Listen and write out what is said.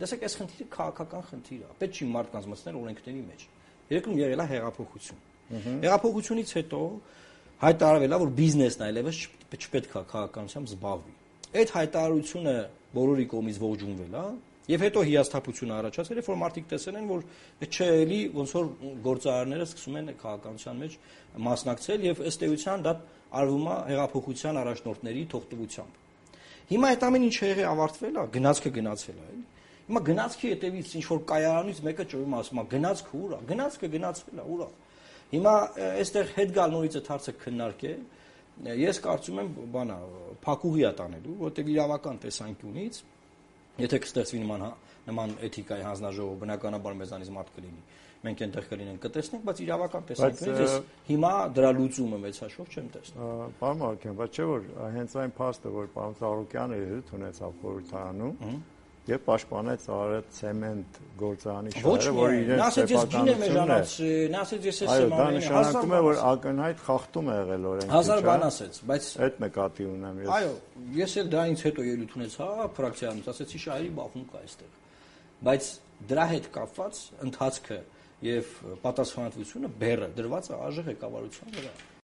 տեսեք, այս խնդիրը քաղաքական խնդիր է։ Պետք չի մարդկանց մտցնել օրենքների մեջ։ Երկրում եղել է հեղափոխություն։ Հեղափոխությունից հետո հայտարարվել է, որ բիզնեսն այլևս չպետք է քաղաքականությամբ զբաղվի։ Այդ հայտարարությունը բոլորի կողմից ողջունվել է, եւ հետո հիասթափություն առաջացել է, որ մարդիկ տեսել են, որ չէ, էլի ոնց որ գործարարները սկսում են քաղաքականության մեջ մասնակցել եւ ըստ էության դա արվում է հեղափոխության առաջնորդների թողտվությամբ։ Հիմա այդ ամեն ինչը եղել ավարտվել է, գնացքը գնացել է, էլի։ Հիմա գնացքի հետևից ինչ որ կայարանից մեկը ճոյում ասում է, գնացքը ուր է, գնացքը գնացվել է, ուր է։ Հիմա այստեղ հետ գալ նորից այդ հարցը քննարկել, ես կարծում եմ, բանա, փակուղի է տանելու, որտեղ իրավական տեսանկյունից, եթե կստեղծվի նման էթիկայի հանձնաժողով, բնականաբար մեզանից մարդ կլինի, մենք այնտեղ կլինենք կտեսնենք, բայց իրավական տեսանկյունից ես հիմա դրա լուծումը մեծ հաշվով չեմ տեսնում։ Պարոն Մարկյան, բայց չէ՞ որ հենց այն փաստը, որ պարոն Ծառուկյանը ելույթ ունեցավ խորհրդարանում եւ պաշտպանեց արդ ցեմենտ գործարանի շահերը, որ իրենց սեփականությունն նա ասեց ես եմ դա նշանակում է, որ ակնհայտ խախտում է եղել օրենքի, հազար բան ասեց, բայց այդ նկատի ունեմ ես։ Այո, ես էլ դրանից հետո ելույթ ունեցա ֆրակցիայից, ասեցի շահերի բախում կա այստեղ։ Բայց դրա հետ կապված ընթացքը եւ պատասխանատվությունը բեռը դրված է ԱԺ ղեկավարության վրա։